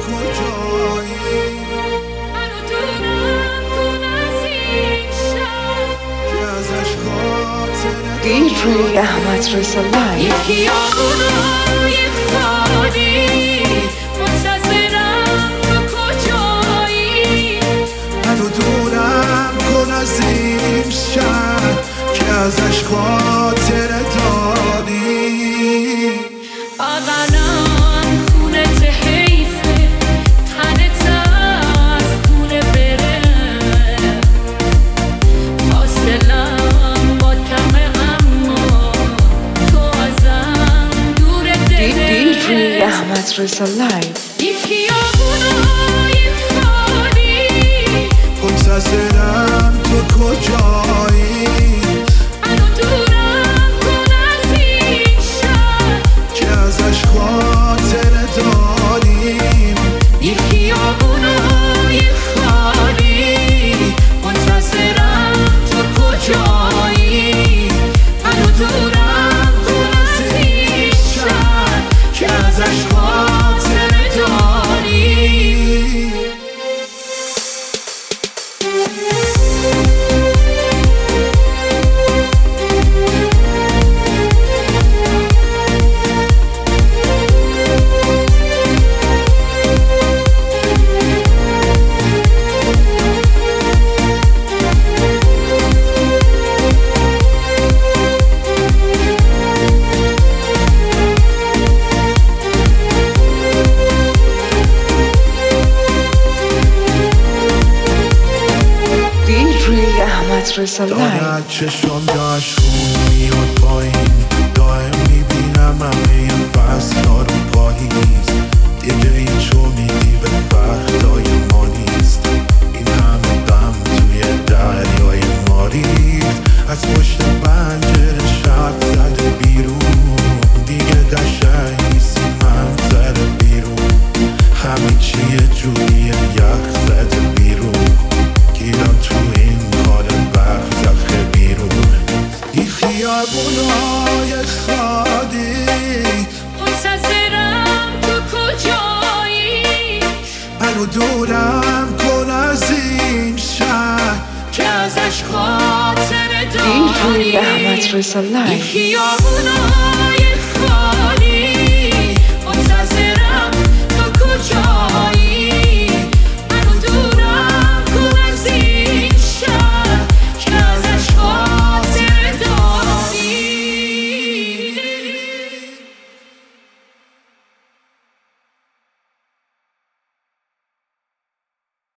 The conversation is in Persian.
کجایی؟ منو دونم تو نزیشم که ازش خاطره DJ احمد رضا لایو. یکی آبونای خالی منتظرم تو کجایی؟ منو دورم کن از این شهر که ازش خاطره داری. بغلم خونت حیفه تنت از خونه بره فاصلم با کمه اما تو ازم دور دله DJ احمد رضا لایو. یکی آبونای خالی منتظرم تو کجایی؟ منو دورم کن از این شهر که ازش خاطره داریم. یکی آبونای خالی منتظرم تو کجایی؟ منو دورم کن از این شهر که ازش خاطره داری. DJ احمد رضا لایو. دارد چشم داشت خون میاد پایین، دائم میبینم همه این فصلها رو پاییز. دیگه هیچ امیدی به وقتای ما نیست، این همه غم توی دریای ما ریخت. از پشت پنجره شب زده بیرون، دیگه قشنگ نیستی منظر بیرون. همه چی یه جوریه یخ زده بیرون، گیرم تو این حال برزخ بیرون. این خیابونای خالی منتظرم تو کجایی؟ منو دورم کن از این شهر که ازش خاطره DJ داری. احمد رضا لایو. یکی آبونای خالی